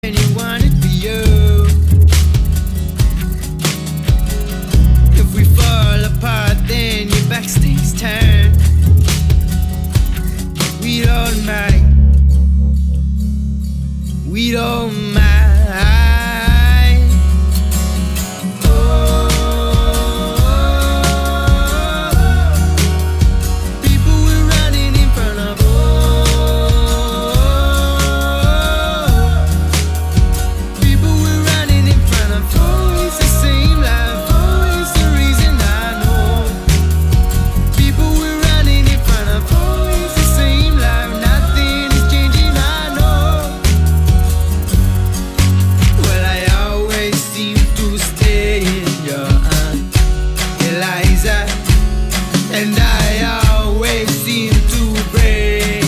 and you want it for you. If we fall apart, then your back stays turned. We don't mind. We don't mind. And I always seem to break,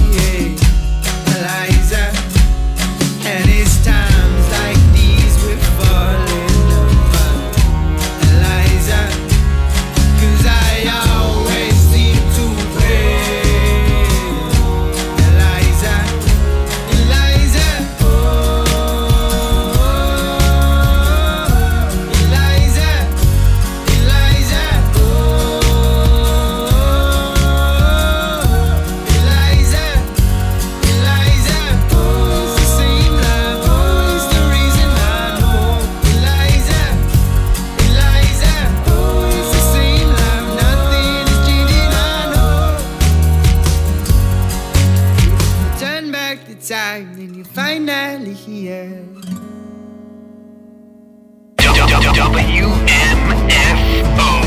Eliza. And it's times like these we fall in love, Eliza. 'Cause I always seem to break, Eliza, Eliza. Oh, Eliza, Eliza. Time, then you're finally here. WMFO.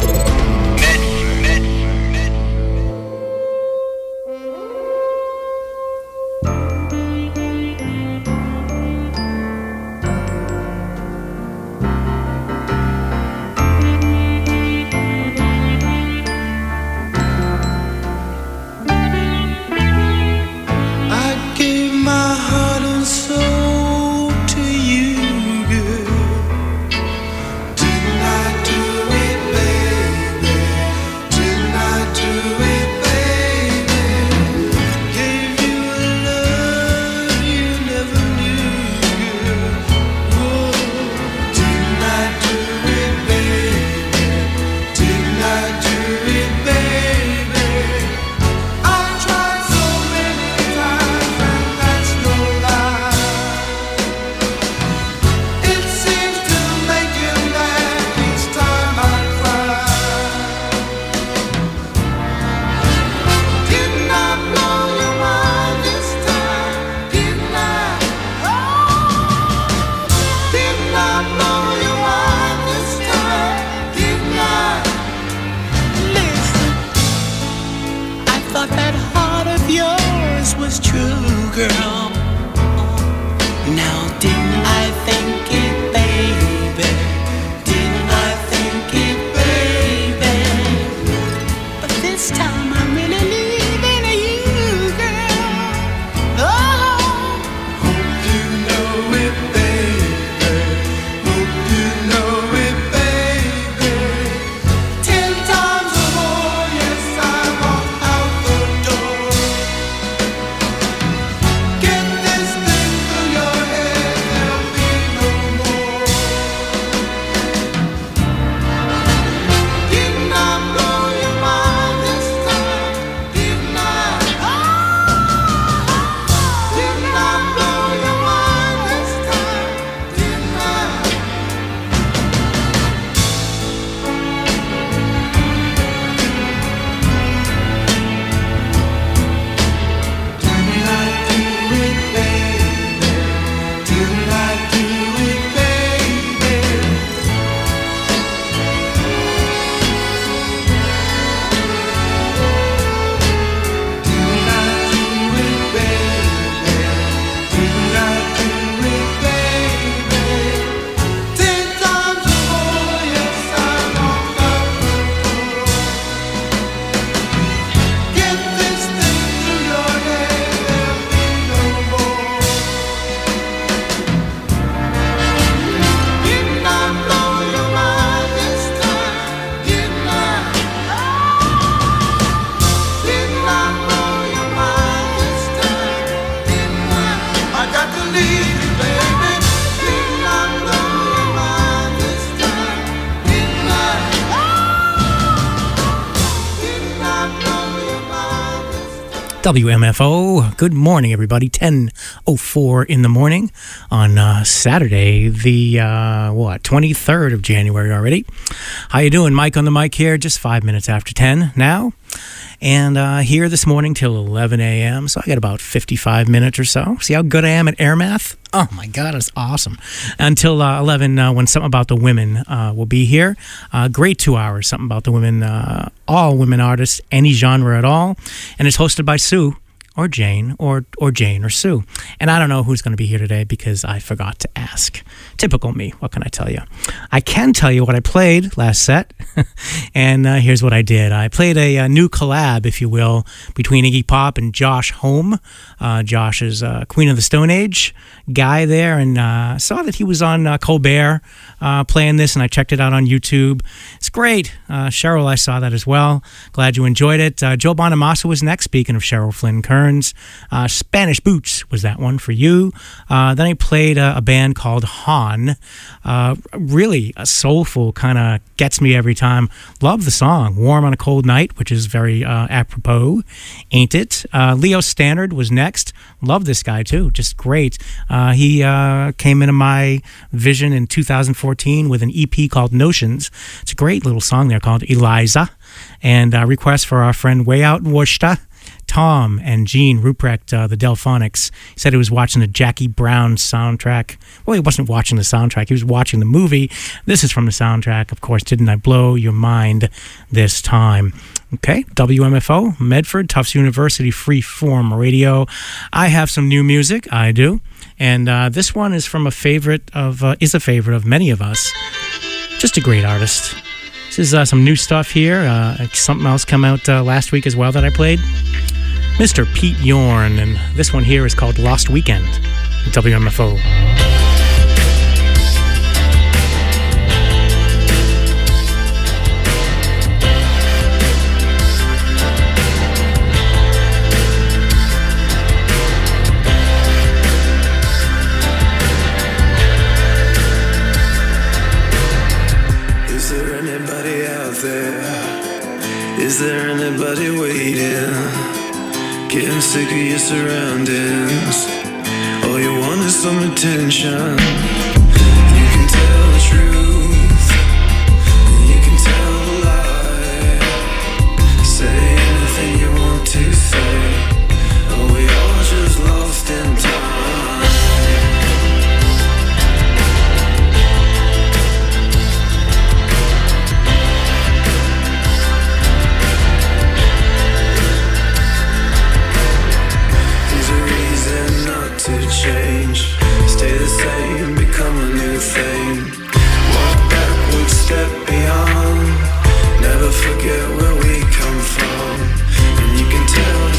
Was true, girl. Now didn't I think it, baby? Didn't I think it, baby? But this time I'm really leaving you, girl. Oh, hope you know it, baby. Hope you know it, baby. 10 times or more, yes, I walk out the door. Get this thing through your head. WMFO. Good morning, everybody. 10:04 in the morning on Saturday, the 23rd of January already. How you doing? Mike on the mic here. Just 5 minutes after 10 now. And here this morning till 11 a.m. So I got about 55 minutes or so. See how good I am at air math? Oh my God, it's awesome. Until 11, when Something About the Women will be here. Great 2 hours, Something About the Women, all women artists, any genre at all. And it's hosted by Sue. Or Jane, or Jane, or Sue. And I don't know who's going to be here today because I forgot to ask. Typical me, what can I tell you? I can tell you what I played last set, and here's what I did. I played a new collab, if you will, between Iggy Pop and Josh Homme. Josh is Queen of the Stone Age guy there, and saw that he was on Colbert playing this, and I checked it out on YouTube. It's great. Cheryl, I saw that as well. Glad you enjoyed it. Joe Bonamassa was next, speaking of Cheryl Flynn Kearns. Spanish Boots was that one for you. Then I played a band called Han. Really a soulful, kind of gets me every time. Love the song, Warm on a Cold Night, which is very apropos, ain't it? Leo Stannard was next. Love this guy too, just great. He came into my vision in 2014 with an EP called Notions. It's a great little song there called Eliza. And request for our friend way out in Worcester, Tom and Gene Ruprecht, the Delphonics. He said he was watching the Jackie Brown soundtrack. Well, he wasn't watching the soundtrack. He was watching the movie. This is from the soundtrack, of course. Didn't I blow your mind this time? Okay, WMFO, Medford, Tufts University, free form radio. I have some new music. I do. And this one is from a favorite of many of us. Just a great artist. This is some new stuff here. Something else come out last week as well that I played. Mr. Pete Yorn, and this one here is called Lost Weekend, WMFO. Is there anybody out there? Is there anybody waiting? Getting sick of your surroundings. All you want is some attention. You can tell the truth, you can tell the lie. Say anything you want to say. Are we all just lost in time? To change, stay the same, become a new thing. Walk backwards, step beyond. Never forget where we come from. And you can tell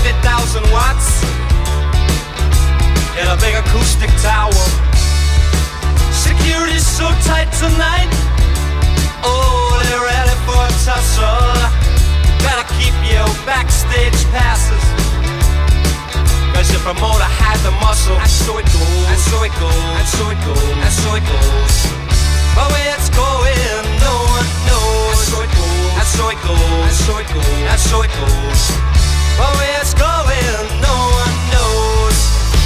50,000 watts in a big acoustic tower. Security's so tight tonight. Oh, they're ready for a tussle. Better keep your backstage passes, 'cause your promoter had the muscle. And so it goes, and so it goes, and so it goes, and so it goes. But where it's going, no one knows. And so it goes, and so it goes, and so it goes, and so it goes. But where it's going, no one knows.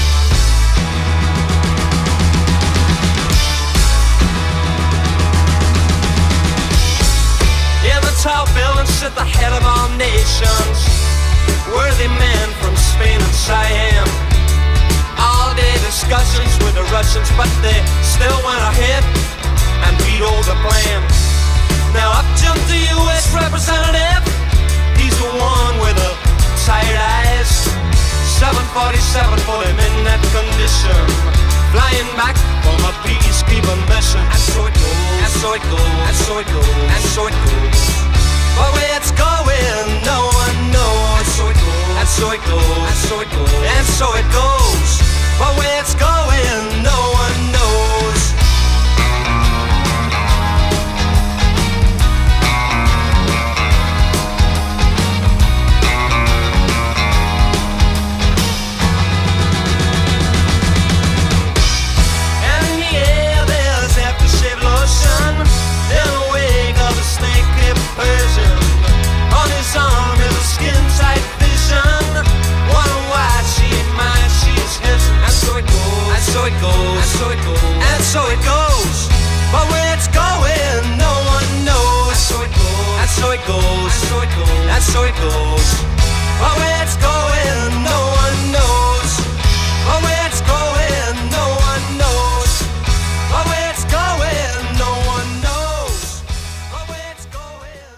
In the tall building sit the head of all nations, worthy men from Spain and Siam. All-day discussions with the Russians, but they still went ahead and vetoed the plan. Now up jumped the U.S. representative. He's the one with the tight eyes. 747 put him in that condition, flying back from a peacekeeping mission. And so it goes, and so it goes, and so it goes, and so it goes. But where it's going, no one knows. And so it goes, and so it goes, and so it goes, and so it goes. But where it's going, no one knows. And in the air there's aftershave lotion, in the wake of the snake-hipped Persian. On his arm is a skin-tight vision. Wonder why she ain't mine, she's his. And so it goes, and so it goes, and so it goes, and so it goes. But where it's going, no one knows. And so it goes, and so it goes, and so it goes, and so it goes. But where it's going, no one knows. But where it's going, no one knows. But where it's going, no one knows. But where it's going,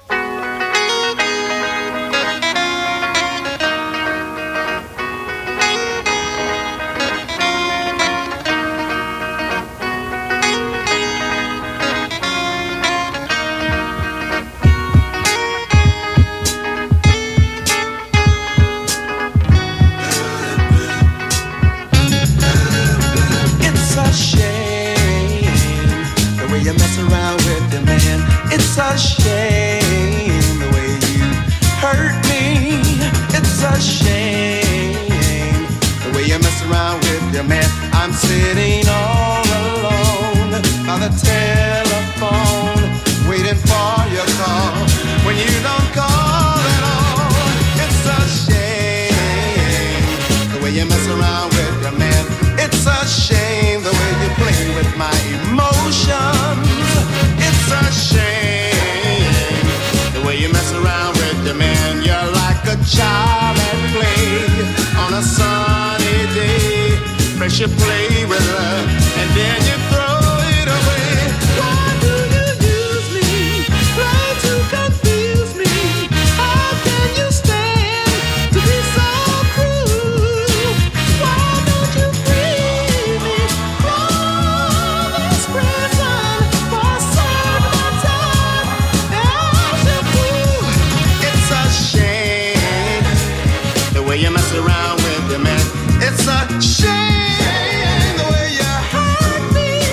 It's a shame the way you mess around with the man. It's a shame the way you hurt me. It's a shame the way you mess around with your man. I'm sitting all alone on the telephone, waiting for your call. When you don't call at all, it's a shame the way you mess around with your man. It's a shame the way you play with my emotions. It's a shame the way you mess around with your man. You're like a child at play on a sunny day. First you play with her and then you throw it away. Why do you use me? Try to confuse me. How can you stand to be so cruel? Why don't you free me from this prison for a certain time? As you do, it's a shame the way you mess around with your man. It's a shame the way you hurt me.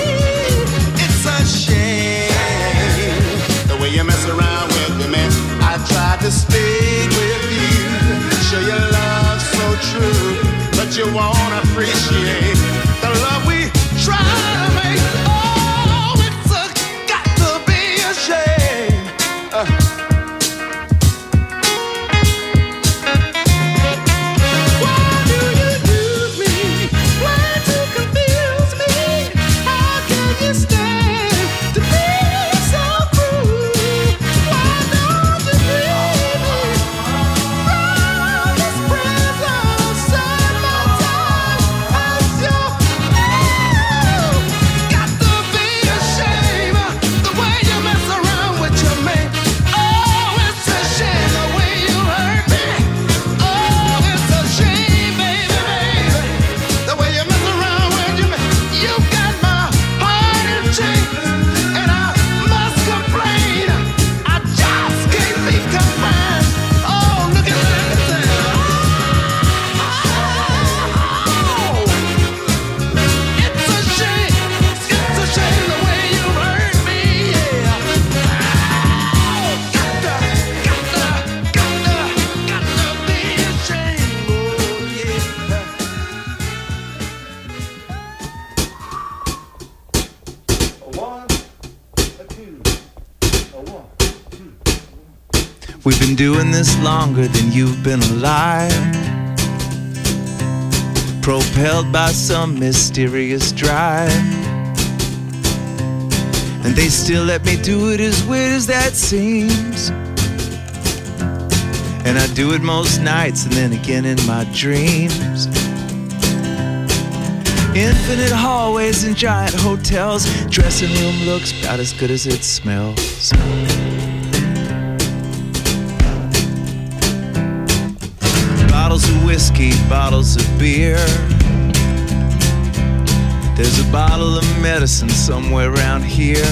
We've been doing this longer than you've been alive, propelled by some mysterious drive. And they still let me do it, as weird as that seems. And I do it most nights and then again in my dreams. Infinite hallways and giant hotels. Dressing room looks about as good as it smells. Bottles of whiskey, bottles of beer. There's a bottle of medicine somewhere around here.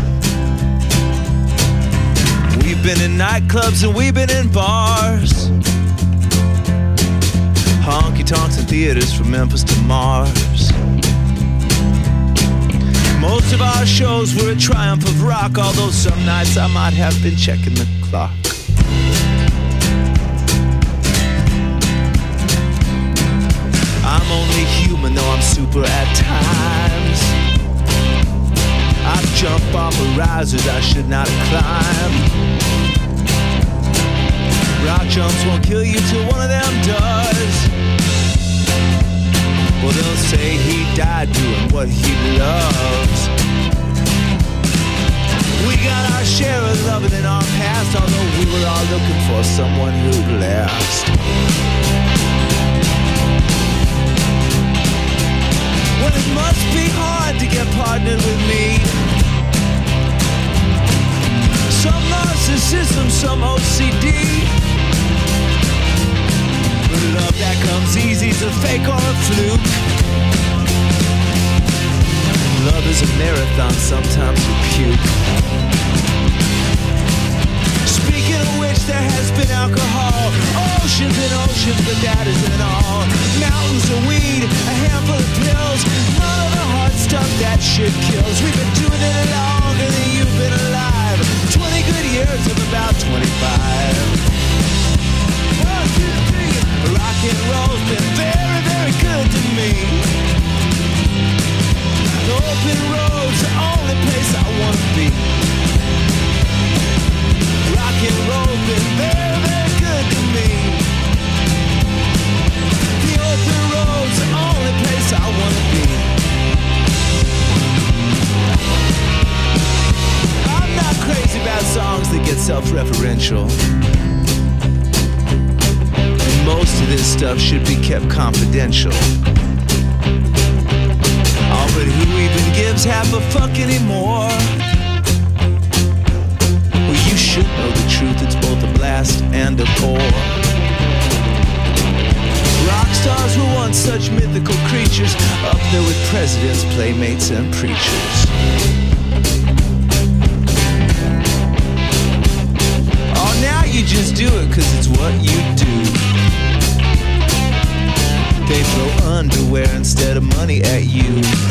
We've been in nightclubs and we've been in bars, honky-tonks and theaters from Memphis to Mars. Most of our shows were a triumph of rock, although some nights I might have been checking the clock. I'm only human, though I'm super at times. I jump off of risers I should not climb. Rock jumps won't kill you till one of them does. Well, they'll say he died doing what he loves. We got our share of loving in our past, although we were all looking for someone who'd last. Well, it must be hard to get partnered with me. Some narcissism, some OCD. But love that comes easy is a fake or a fluke. Love is a marathon, sometimes you puke. Speaking of which, there has been alcohol. Oceans and oceans, but that isn't all. Mountains of weed, a handful of pills. None of the hard stuff, that shit kills. We've been doing it longer than you've been alive. 20 good years of about 25. 1, 2, 3. Rock and roll's been very, very good to me. The open road's the only place I wanna be. Rock and roll's been very, very good to me. The open road's the only place I wanna be. I'm not crazy about songs that get self-referential. And most of this stuff should be kept confidential. Oh, but who even gives half a fuck anymore? Well, you should know the truth, it's both a blast and a bore. Rock stars were once such mythical creatures, up there with presidents, playmates, and preachers. Oh, now you just do it 'cause it's what you do. They throw underwear instead of money at you.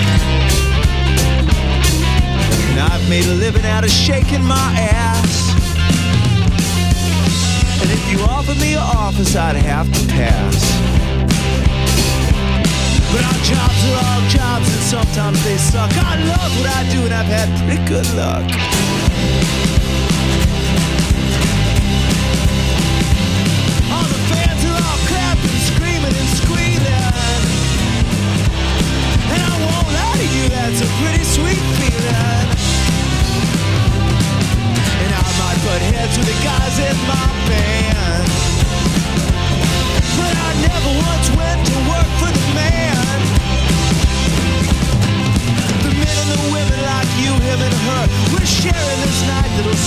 And I've made a living out of shaking my ass. And if you offered me an office, I'd have to pass. But our jobs are all jobs, and sometimes they suck. I love what I do, and I've had pretty good luck. All the fans are all clapping, screaming, and squealing. And I won't lie to you, that's a pretty sweet feeling. And I might butt heads with the guys in my band, but I never once went to work for the man. The men and the women like you, him and her, we're sharing this night that'll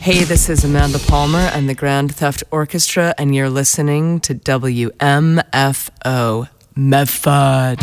Hey, this is Amanda Palmer and the Grand Theft Orchestra, and you're listening to WMFO Medford.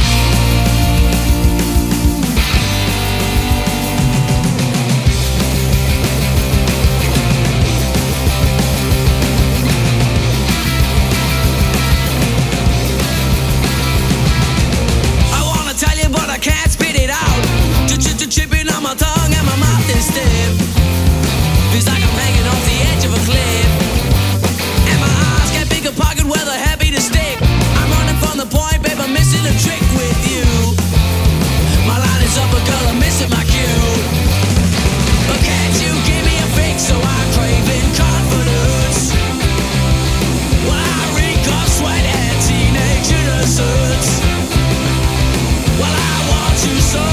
Chipping on my tongue and my mouth is stiff. Feels like I'm hanging off the edge of a cliff. And my eyes can't pick a pocket where they're happy to stick. I'm running from the point, babe, I'm missing a trick with you. My line is up, but girl, I'm missing my cue. But can't you give me a fix so I'm craving confidence? Well, I reek of sweat and teenage innocence. Well, I want you so.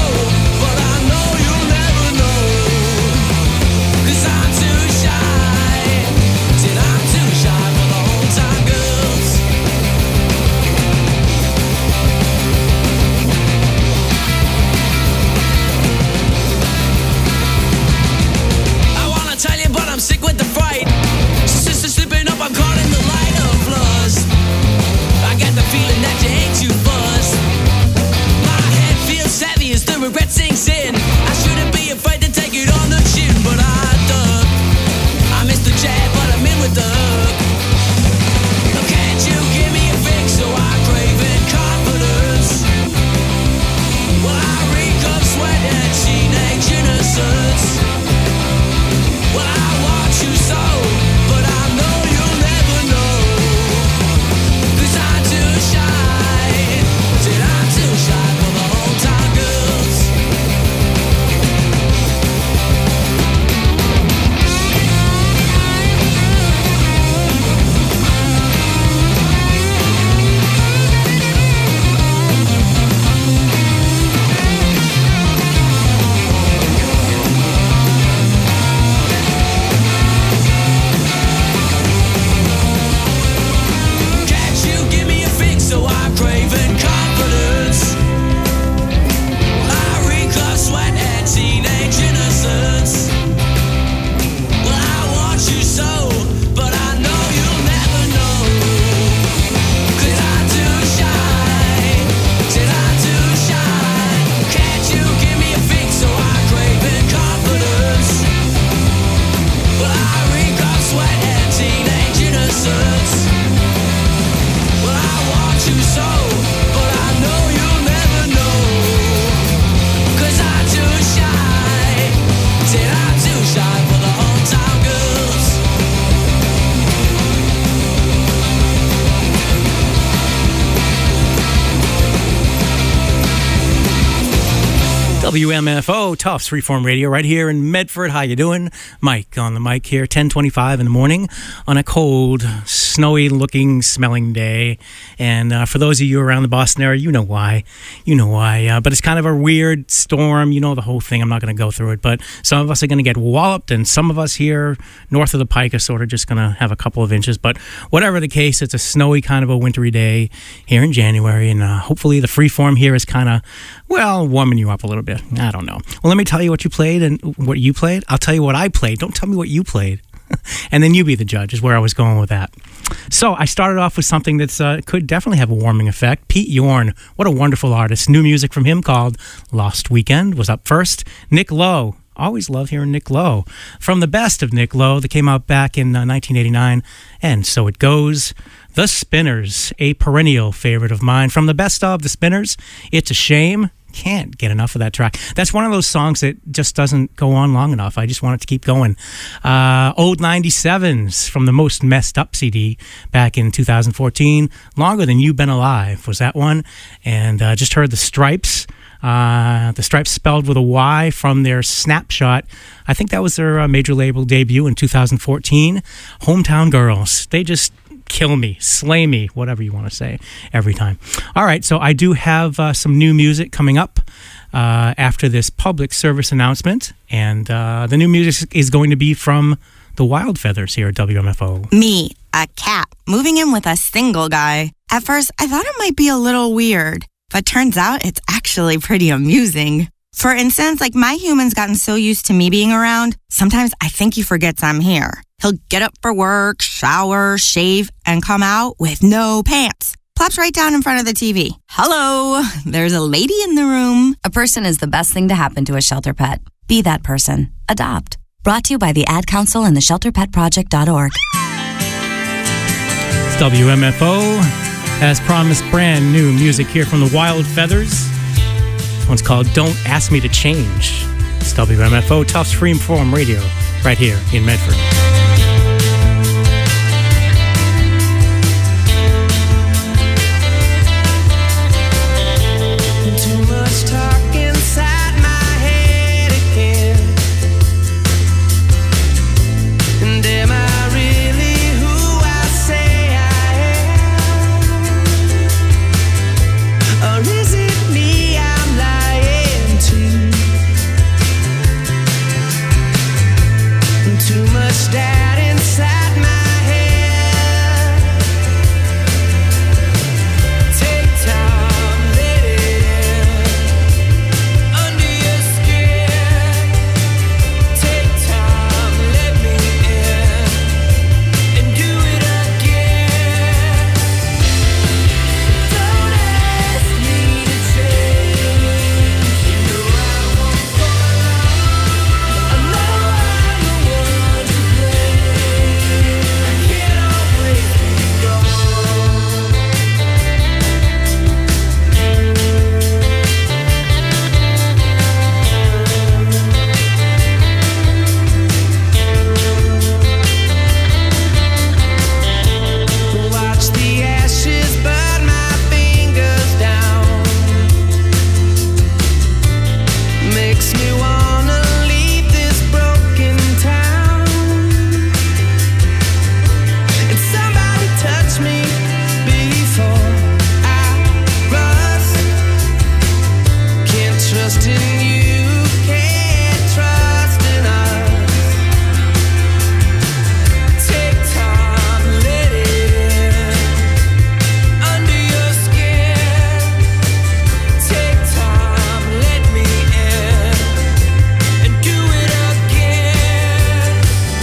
Sick with the fright. Sister slipping up, I'm caught in the light of lust. I get the feeling that you ain't too buzzed. My head feels heavy as the regret sinks in. I shouldn't be afraid to take it on the chin, but I duck. I missed the jab, but I'm in with the hook. Oh, can't you give me a fix so I'm craving confidence? Well, I reek of sweat and teenage innocence. Well, I want you so, but I know you'll never know. 'Cause I'm too shy. Said I'm too shy for the hometown girls. So I'm craving confidence. I reek of sweat and teenage innocence. Well, I want you so, but I know you'll never know. 'Cause I'm too shy. Said I'm too shy. Can't you give me a fix so I'm craving confidence? Well, I reek of sweat and teenage innocence. You so, but I know you'll never know. 'Cause I'm too shy. Said I'm too shy for the hometown girls. WMFO, Tufts Freeform Radio, right here in Medford. How you doing? Mike on the mic here, 10:25 in the morning on a cold, snowy-looking, smelling day. And for those of you around the Boston area, you know why. You know why. But it's kind of a weird storm. You know the whole thing. I'm not going to go through it. But some of us are going to get walloped, and some of us here north of the Pike are sort of just going to have a couple of inches. But whatever the case, it's a snowy kind of a wintry day here in January. And hopefully the Freeform here is kind of, well, warming you up a little bit. I don't know. Well, let me tell you what you played and what you played. I'll tell you what I played. Don't tell me what you played. And then you be the judge is where I was going with that. So I started off with something that's could definitely have a warming effect. Pete Yorn, what a wonderful artist. New music from him called Lost Weekend was up first. Nick Lowe. Always love hearing Nick Lowe. From the best of Nick Lowe that came out back in 1989. And so it goes. The Spinners, a perennial favorite of mine. From the best of the Spinners, It's a Shame. Can't get enough of that track. That's one of those songs that just doesn't go on long enough. I just want it to keep going. Old 97s from the Most Messed Up CD back in 2014. Longer Than You've Been Alive was that one. And just heard the Stripes. The Stripes spelled with a Y from their Snapshot. I think that was their major label debut in 2014. Hometown Girls. They just kill me, slay me, whatever you want to say every time. All right, so I do have some new music coming up after this public service announcement, and the new music is going to be from the Wild Feathers here at WMFO. Me, a cat, moving in with a single guy. At first, I thought it might be a little weird, but turns out it's actually pretty amusing. For instance, like my human's gotten so used to me being around, sometimes I think he forgets I'm here. He'll get up for work, shower, shave, and come out with no pants. Plops right down in front of the TV. Hello, there's a lady in the room. A person is the best thing to happen to a shelter pet. Be that person. Adopt. Brought to you by the Ad Council and the ShelterPetProject.org. It's WMFO. As promised, brand new music here from the Wild Feathers. This one's called Don't Ask Me to Change. It's WMFO, Tufts Freeform Radio, right here in Medford. Too much talk inside my head again. And am I really who I say I am? Or is it me I'm lying to? Too much doubt inside my head. Take time, let it in. Under your skin. Take time, let me in. And do it again. Don't ask me to change. You know I won't fall out. I know I'm the one to blame. I can't always be wrong. Watch the ashes burn my fingers down. Makes me wanna leave this broken town. And somebody touch me before I rust. Can't trust in you, can't trust in us. Take time, let it in. Under your skin. Take time, let me in. And do it again.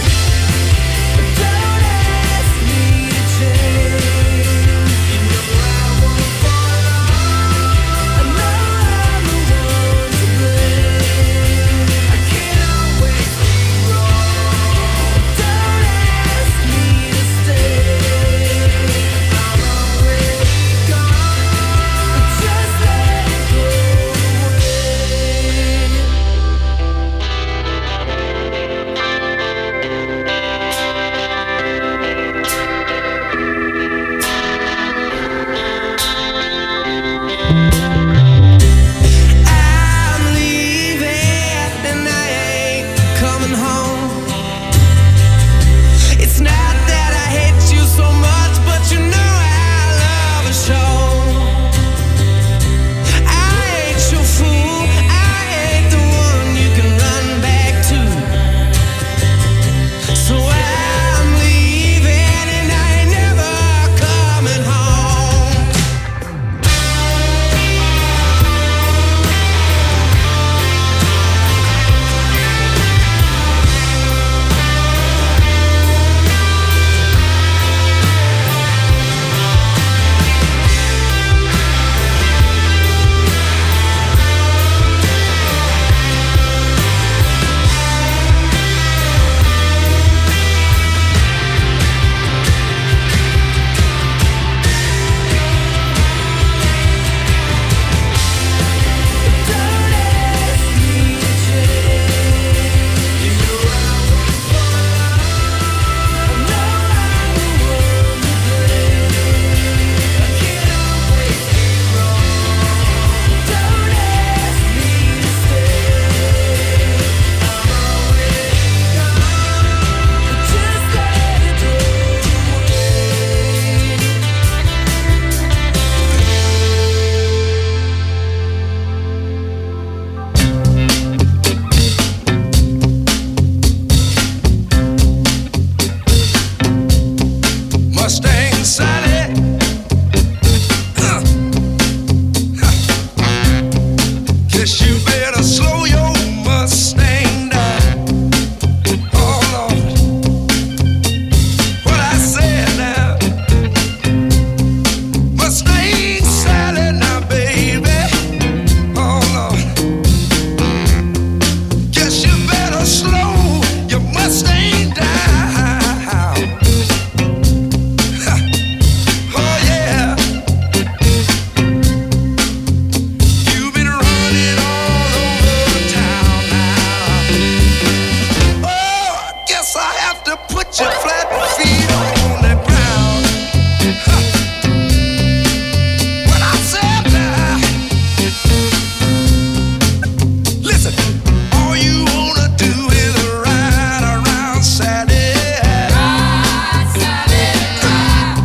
Don't ask me to change. You know I won't fall out. I know I'm the one to blame. I can't always be wrong. Don't ask me to stay. I'm already gone. Just let it go away. I'm leaving and I ain't coming home. It's not that I hate you so much, but you know I love a show. I ain't your fool, I ain't the one you can run back to. So I'm leaving and I ain't never coming home. got to put your flat feet on the ground. When I said that, listen, all you wanna do is ride around Sally. Ride, Sally, ride.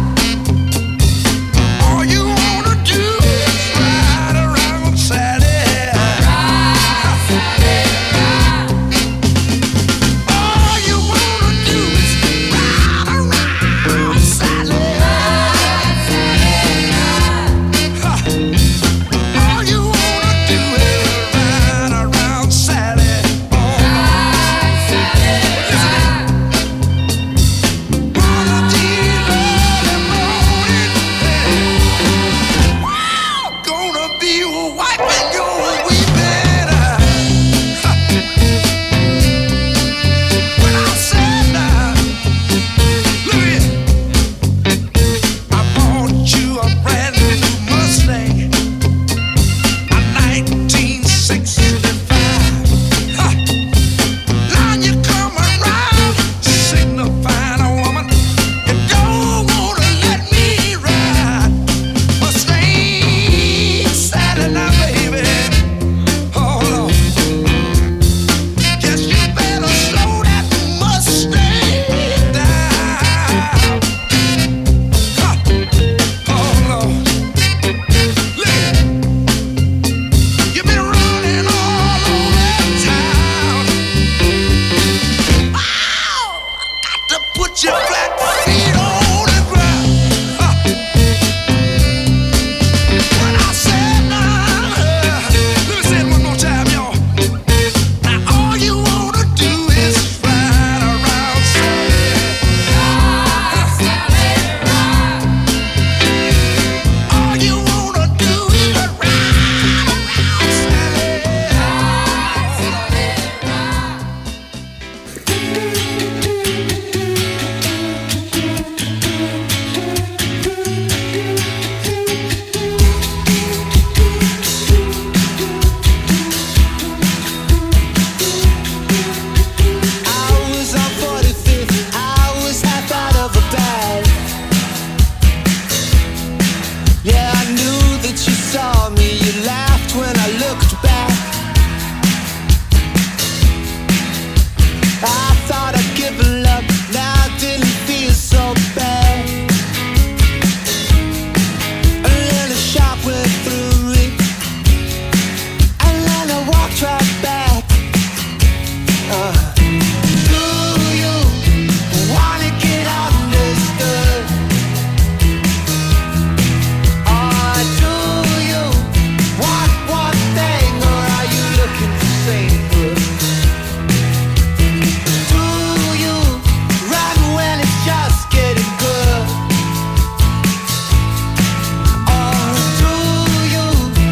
All you wanna do is ride around Sally. Ride, Sally, ride. All you wanna do is ride around Sally. Ride, Sally, ride. Ha. All you wanna do is ride around Sally. Oh, ride, Sally, ride. One of these early mornings, wow, gonna be wiping your weeping eye. Ha. When I said that, look here, I bought you a brand new Mustang, a 1965. Ha. Now you come around signifying a woman you don't wanna let me ride. Mustang Sally now, baby. Oh Lord, guess you better slow that Mustang down. Ha. Oh Lord, look, you've been running all over town. Wow, got to put your flat feet on the ground. Ha. When I said now, let me say it one more time, y'all. Now all you wanna do is ride around Sally. Ride, Sally, ride. All you wanna do is ride around Sally. Ride, Sally, ride. I was on 45th, I was half out of a bag. Yeah, I knew that you saw me, you laughed when I looked back. I thought I'd given up, now I didn't feel so bad. And then a shot went through me, and then I walked right back. Do you wanna get understood? Or do you want one thing, or are you looking for sainthood? Do you run when it's just getting good? Or do you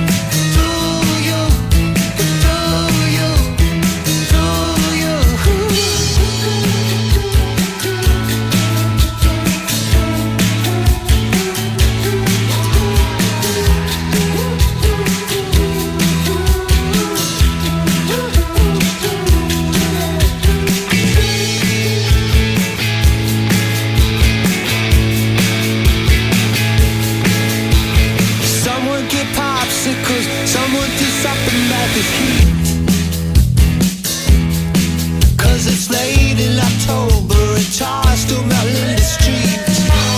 Someone get popsicles, someone do something about this heat. 'Cause it's late in October and tars still melting in the streets.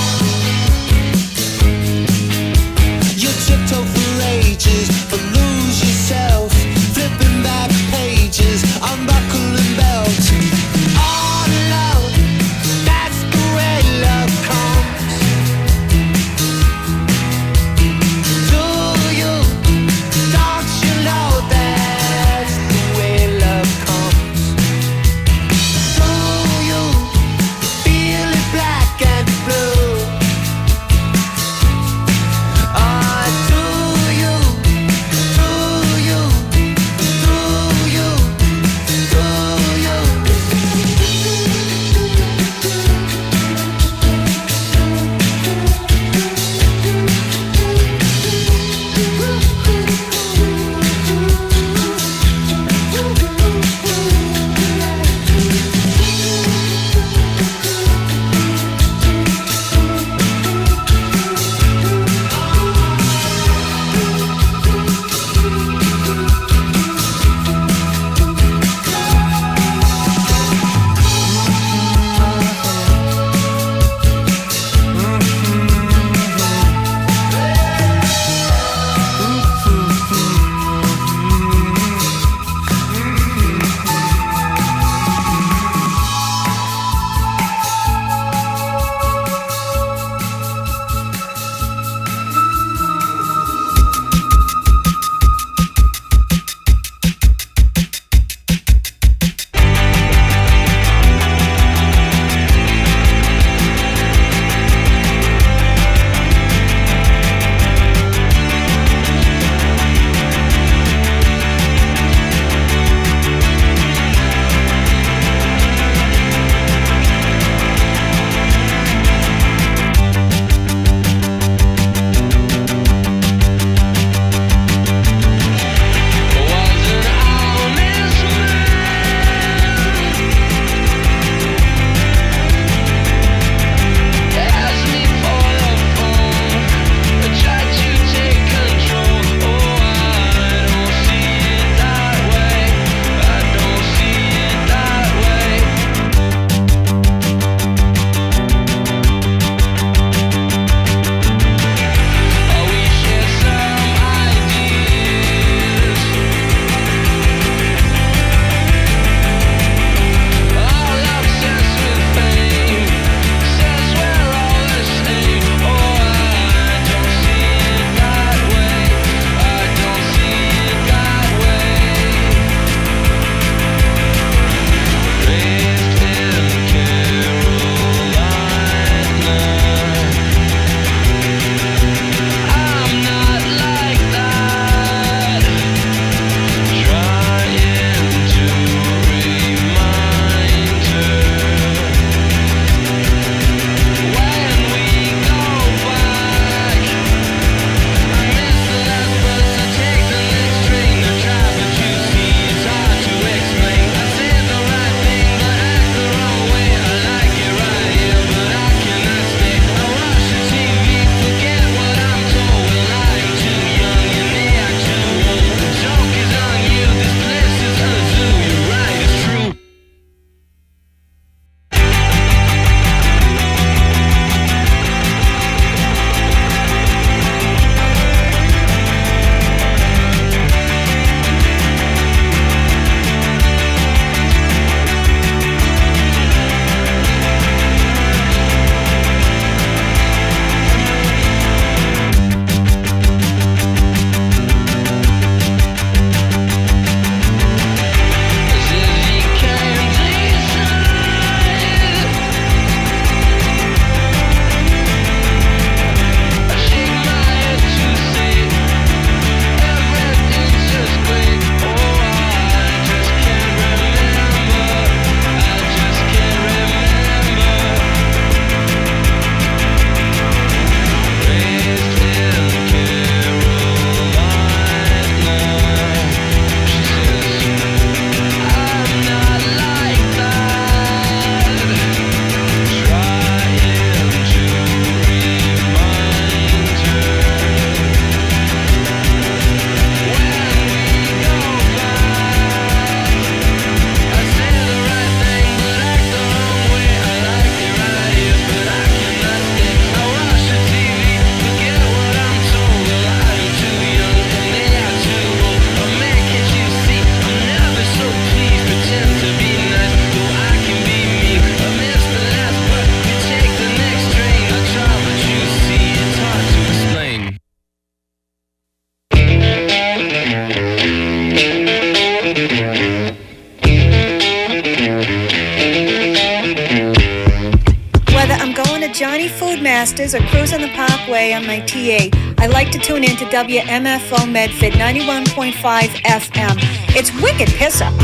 You tiptoe for ages, but lose yourself, flipping back pages, unbuckling belts. All alone, that's the way love comes. Do you, don't you know that's the way love comes? Do you Johnny Foodmasters are cruising the Parkway on my TA. I like to tune in to WMFO Medford 91.5 FM. It's wicked piss up.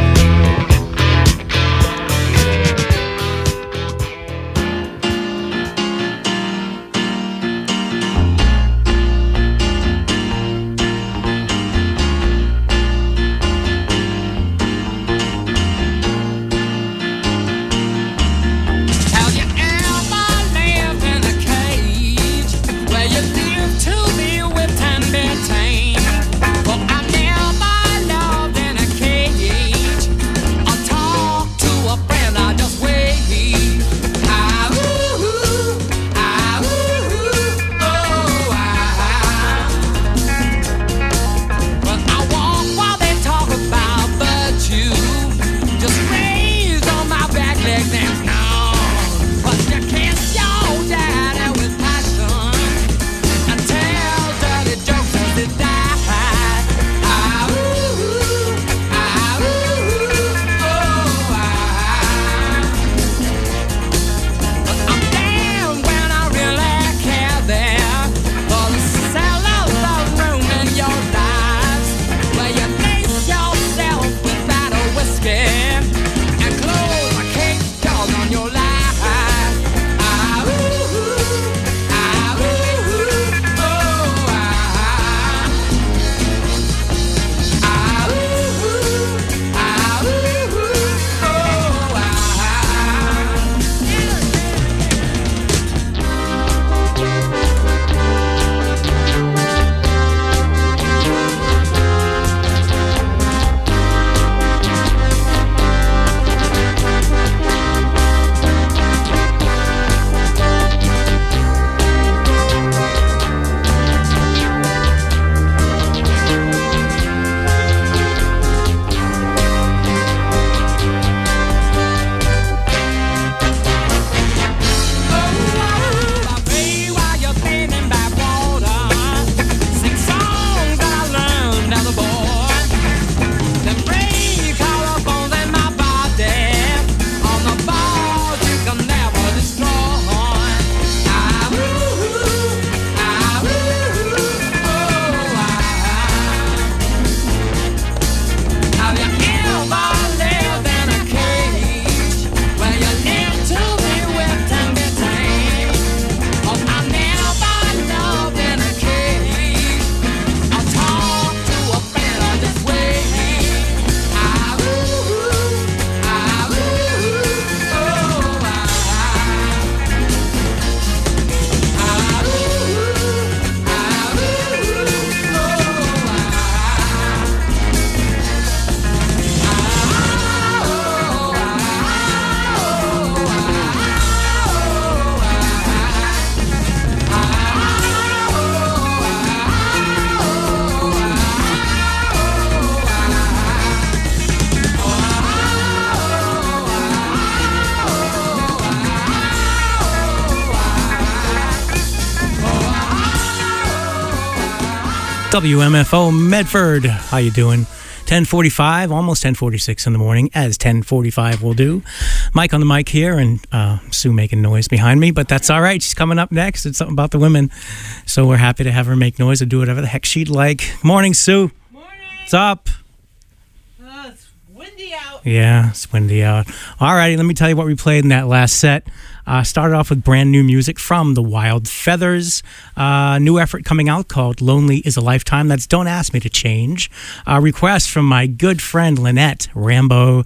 WMFO Medford. How you doing? 10:45, almost 10:46 in the morning, as 10:45 will do. Mike on the mic here, and Sue making noise behind me, but that's all right. She's coming up next. It's something about the women, so we're happy to have her make noise or do whatever the heck she'd like. Morning, Sue. Morning. What's up? It's windy out. Yeah, it's windy out. All righty, let me tell you what we played in that last set. Started off with brand new music from the Wild Feathers. New effort coming out called Lonely is a Lifetime. That's Don't Ask Me to Change. Request from my good friend Lynette Rambo,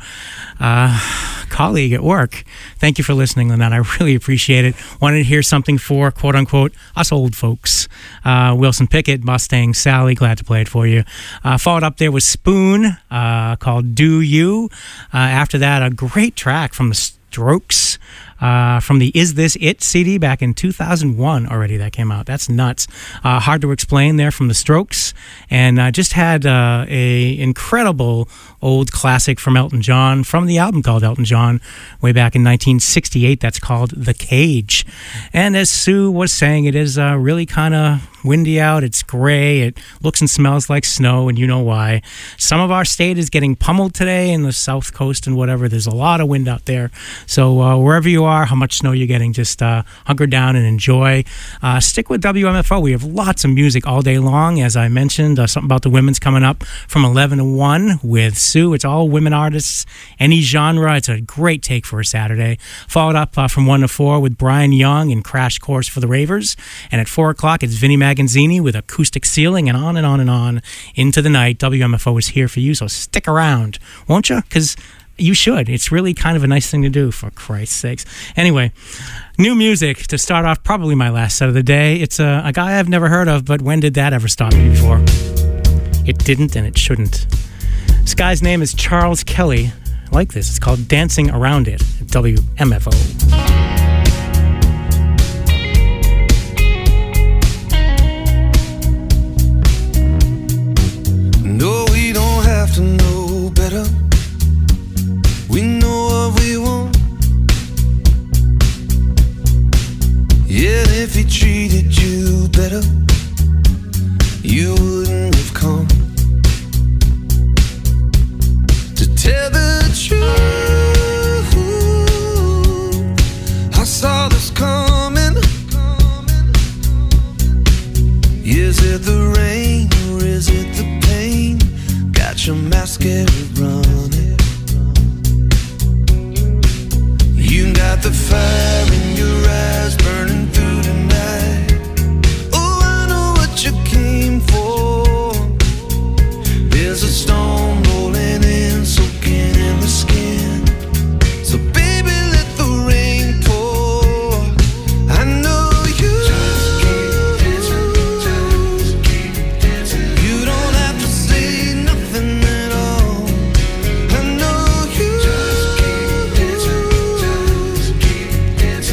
colleague at work. Thank you for listening, Lynette. I really appreciate it. Wanted to hear something for, quote unquote, us old folks. Wilson Pickett, Mustang Sally, glad to play it for you. Followed up there was Spoon, called Do You. After that, a great track from the Strokes, from the Is This It CD back in 2001 already that came out. That's nuts. Hard to Explain there from the Strokes. And just had a incredible old classic from Elton John, from the album called Elton John, way back in 1968. That's called The Cage. And as Sue was saying, it is really kind of windy out, it's gray, it looks and smells like snow, and you know why. Some of our state is getting pummeled today in the south coast and whatever. There's a lot of wind out there. So wherever you are, how much snow you're getting, just hunker down and enjoy. Stick with WMFO. We have lots of music all day long. As I mentioned, something about the women's coming up from 11 to 1 with Sue. It's all women artists, any genre. It's a great take for a Saturday. Followed up from 1 to 4 with Brian Young and Crash Course for the Ravers. And at 4 o'clock, it's Vinnie Magazzini with Acoustic Ceiling, and on and on and on into the night. WMFO is here for you, so stick around, won't you? Because you should. It's really kind of a nice thing to do, for Christ's sakes. Anyway, new music to start off, probably my last set of the day. It's a guy I've never heard of, but when did that ever stop me before? It didn't, and it shouldn't. This guy's name is Charles Kelly. I like this. It's called Dancing Around It at WMFO. No, we don't have to know better. We know what we want. Yeah, if he treated you better, you wouldn't have come. To tell the truth, I saw this coming. Is it the rain or is it the pain? Got your mascara running. You got the fire in your eyes burning through the night. Oh, I know what you came for. There's a storm rolling in, soaking in the skin. So baby, let the rain pour. I know you. Just keep dancing. You don't have to say nothing at all. I know you. Just keep dancing.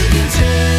can turn